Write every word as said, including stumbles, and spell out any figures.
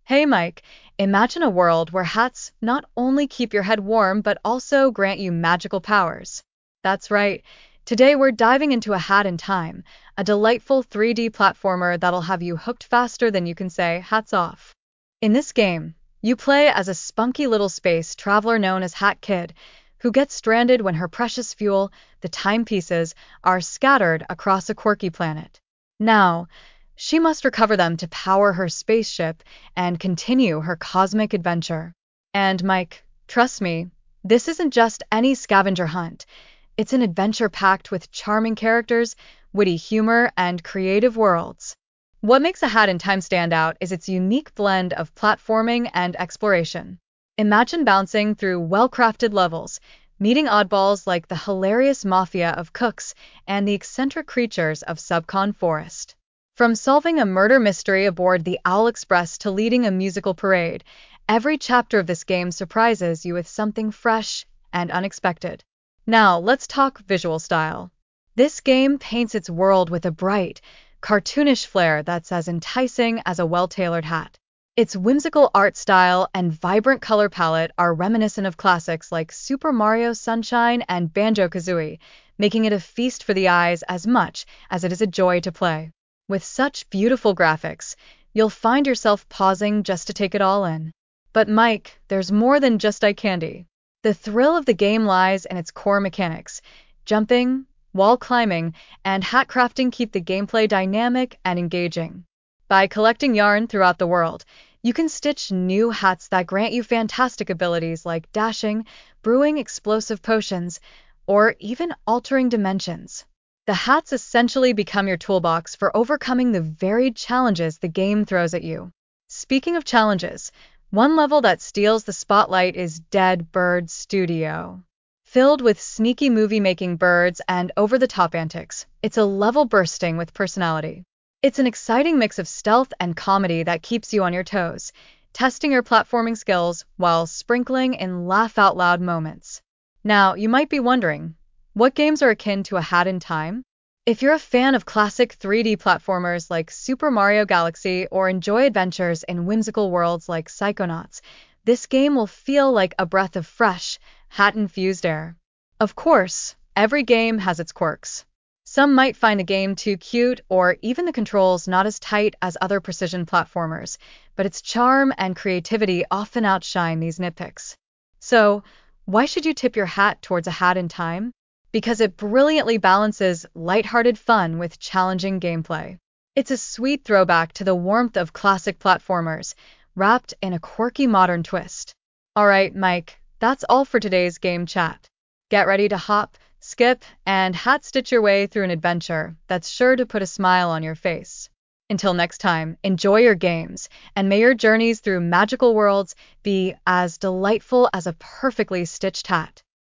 Hey Mike, imagine a world where hats not only keep your head warm but also grant you magical powers. That's right. Today we're diving into A Hat in Time, a delightful three D platformer that'll have you hooked faster than you can say hats off. In this game, you play as a spunky little space traveler known as Hat Kid, who gets stranded when her precious fuel, the timepieces, are scattered across a quirky planet. Now, she must recover them to power her spaceship and continue her cosmic adventure. And Mike, trust me, this isn't just any scavenger hunt. It's an adventure packed with charming characters, witty humor, and creative worlds. What makes A Hat in Time stand out is its unique blend of platforming and exploration. Imagine bouncing through well-crafted levels, meeting oddballs like the hilarious mafia of Cooks and the eccentric creatures of Subcon Forest. From solving a murder mystery aboard the Owl Express to leading a musical parade, every chapter of this game surprises you with something fresh and unexpected. Now, let's talk visual style. This game paints its world with a bright, cartoonish flair that's as enticing as a well-tailored hat. Its whimsical art style and vibrant color palette are reminiscent of classics like Super Mario Sunshine and Banjo-Kazooie, making it a feast for the eyes as much as it is a joy to play. With such beautiful graphics, you'll find yourself pausing just to take it all in. But Mike, there's more than just eye candy. The thrill of the game lies in its core mechanics. Jumping, wall climbing, and hat crafting keep the gameplay dynamic and engaging. By collecting yarn throughout the world, you can stitch new hats that grant you fantastic abilities like dashing, brewing explosive potions, or even altering dimensions. The hats essentially become your toolbox for overcoming the varied challenges the game throws at you. Speaking of challenges, one level that steals the spotlight is Dead Bird Studio. Filled with sneaky movie-making birds and over-the-top antics, it's a level bursting with personality. It's an exciting mix of stealth and comedy that keeps you on your toes, testing your platforming skills while sprinkling in laugh-out-loud moments. Now, you might be wondering, what games are akin to A Hat in Time? If you're a fan of classic three D platformers like Super Mario Galaxy or enjoy adventures in whimsical worlds like Psychonauts, this game will feel like a breath of fresh, hat-infused air. Of course, every game has its quirks. Some might find the game too cute or even the controls not as tight as other precision platformers, but its charm and creativity often outshine these nitpicks. So, why should you tip your hat towards A Hat in Time? Because it brilliantly balances lighthearted fun with challenging gameplay. It's a sweet throwback to the warmth of classic platformers, wrapped in a quirky modern twist. Alright, Mike, that's all for today's game chat. Get ready to hop, skip, and hat stitch your way through an adventure that's sure to put a smile on your face. Until next time, enjoy your games, and may your journeys through magical worlds be as delightful as a perfectly stitched hat.